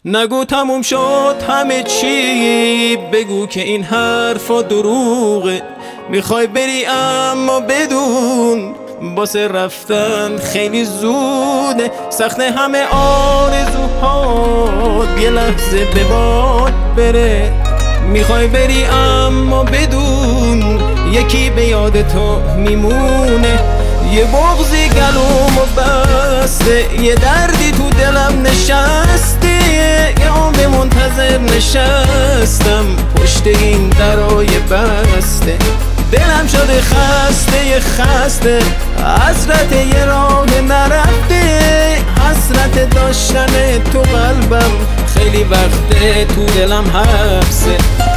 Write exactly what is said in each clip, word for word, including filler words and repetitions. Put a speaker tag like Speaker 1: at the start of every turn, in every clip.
Speaker 1: نگو تموم شد همه چی، بگو که این حرفا دروغه. میخوای بری اما بدون واسه رفتن خیلی زوده. سخت همه آرزوهات یه لحظه به باد بره. میخوای بری اما بدون یکی به یاد تو میمونه. یه بغضی گلومو بسته، یه دردی تو دلم نشسته. یه عمر منتظر نشستم پشت این درای بسته. دلم شده خسته یه خسته، حسرت یه راه نرفته. حسرت داشتن تو قلبم خیلی وقته تو دلم حبسه.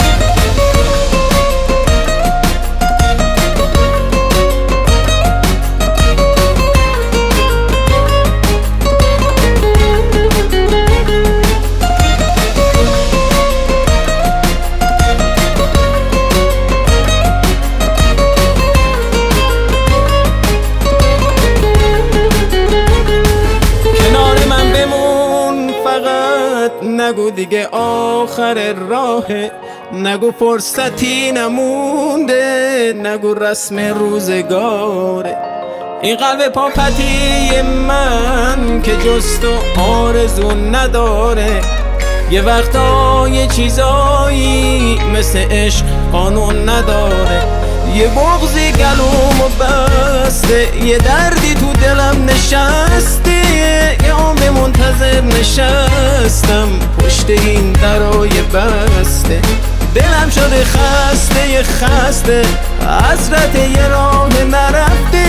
Speaker 1: نگو دیگه آخر راهه، نگو فرصتی نمونده، نگو رسم روزگاره. این قلب پاپتی من که جز تو آرزو نداره. یه وقتا یه چیزایی مثل عشق قانون نداره. یه بغضی گلومو بسته، یه دردی تو دلم نشسته. یه عمر منتظر نشستم پشت این درای بسته. دلم شده خسته یه خسته، حسرت یه راه نرفته.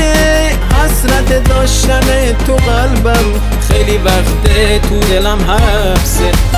Speaker 1: حسرت داشتن تو قلبم خیلی وقته تو دلم حبسه.